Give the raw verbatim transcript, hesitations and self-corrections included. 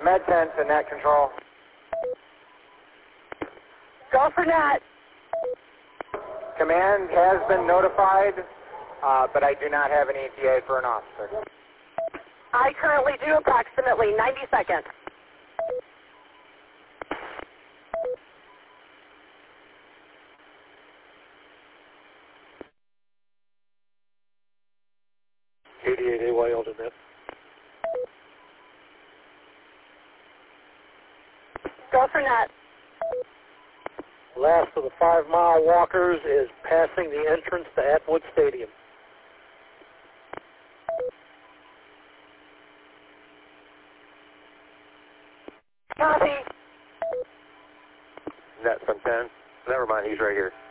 Med ten to net control. Go for net. Command has been notified, uh, but I do not have an E T A for an officer. I currently do approximately ninety seconds. eighty-eight A Y L to net. Go for net. Last of the five-mile walkers is passing the entrance to Atwood Stadium. Copy. Net from ten. Never mind, he's right here.